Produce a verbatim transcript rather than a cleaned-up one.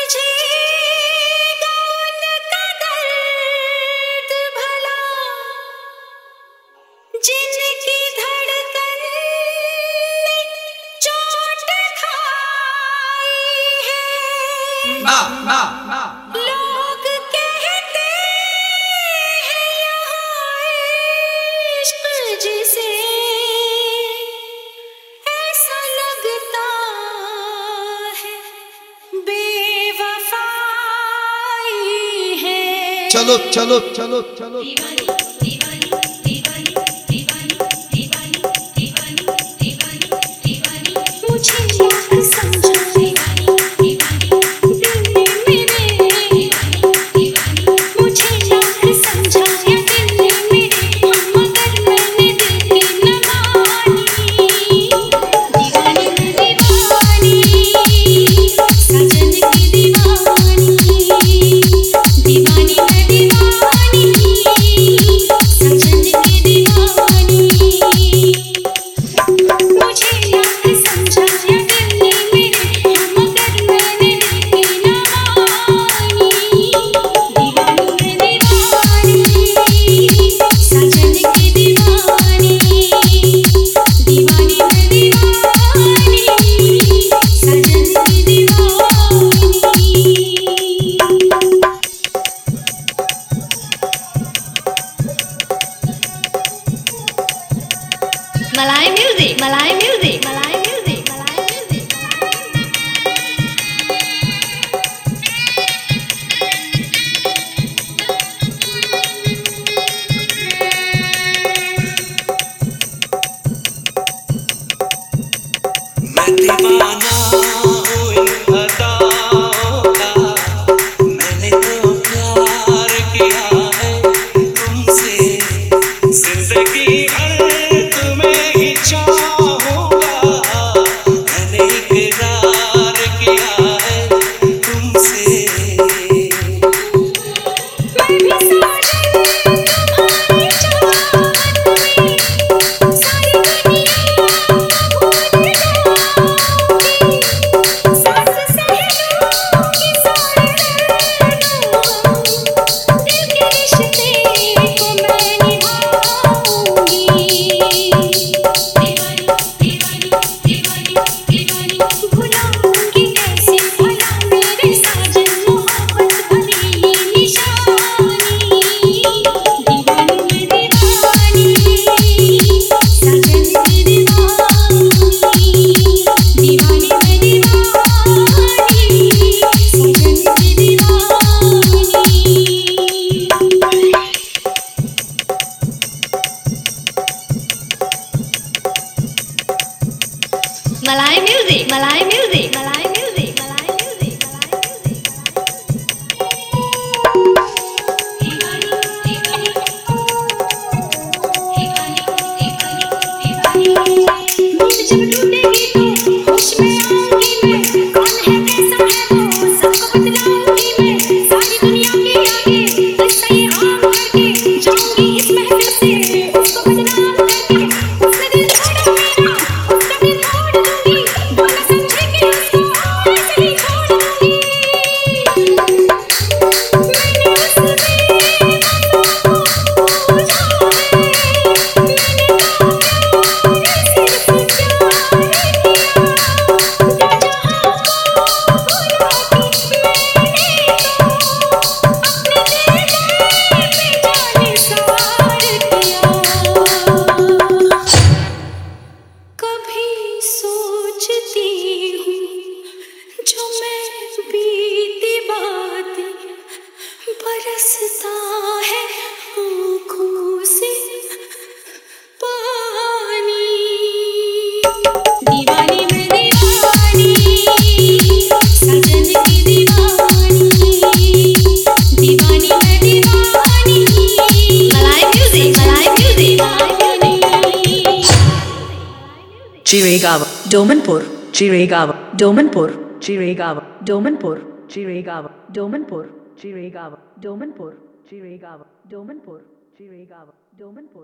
समझेगा उनका दर्द भला, जिनकी धड़कन ने चोट खाई है। ना, ना, ना, लोग कहते हैं यहाँ इश्क जिसे ऐसा लगता है बेवफाई है। चलो चलो चलो चलो दीवानी दीवानी दीवानी दीवानी दीवानी दीवानी दीवानी दीवानी मुझे याद समझा दीवानी दीवानी दिल ने मेरे दीवानी दीवानी मुझे याद समझा या दिल ने मेरे, मगर मैंने दिल की न मानी। दीवानी मैं दीवानी सजन की दीवानी, दीवानी मैं दीवानी सजन की दीवानी। मुझे याद समझा या दिल ने मेरे, मगर मैंने दिल की न मानी। दीवानी मैं दीवानी सजन की दीवानी, दीवानी मैं दीवानी सजन की दीवानी। मलाई म्यूजिक मलाई म्यूजिक मलाई म्यूजिक मलाई म्यूजिक। मैं दीवाना हूँ इन अदाओं का, मैंने तो प्यार किया है तुमसे, जिंदगी भर तुम्हें ही चाहूँगा, मैंने इकरार किया है तुमसे। मैं भी साजन तुम्हारी चाहत में सारी दुनिया भूल जाऊंगी, सांस सहलूंगी सारे दर्दों, दिल के रिश्ते को मैं निभाऊंगी। दीवानी दीवानी दीवानी दीवानी भुलाऊंगी कैसे भला मेरे साजन मोहब्बत भरी निशानी। दीवानी मैं दीवानी सजन की दीवानी, दीवानी मैं दीवानी सजन की दीवानी। मलाई म्यूजिक मलाई म्यूजिक मलाई म्यूजिक मलाई म्यूजिक मलाई म्यूजिक। नींद जब टूटेगी तो होश में आऊंगी मैं, कौन है कैसा है वो सबको बतलाऊंगी मैं, सारी दुनिया के आगे किस्सा ये आम करके जाऊंगी इस महफिल से उसको बदनाम करके। उसने दिल छोड़ा मेरा उसका दिल तोड़ दूंगी, वो न समझेगी उसको ऐसे ही छोड़ दूंगी। मैंने उस बेवफा को पूछा है, मैंने कहा प्यार सिर्फ प्यार किया, दिल जहां को भुला के मैंने तो अपने दिल पे जाने सवार किया। कभी सोचती हूँ जो मैं बीती बात, बरसता है आँखों से पानी। दीवानी मैं दीवानी सजन की दीवानी, दीवानी मैं दीवानी मलाई म्यूजिक मलाई म्यूजिक मलाई music. Chiragawa, Domanpur, Chiragawa, Domanpur, Chiragawa, Domanpur, Chiragawa, Domanpur, Chiragawa, Domanpur, Chiragawa, Domanpur, Chiragawa, Domanpur.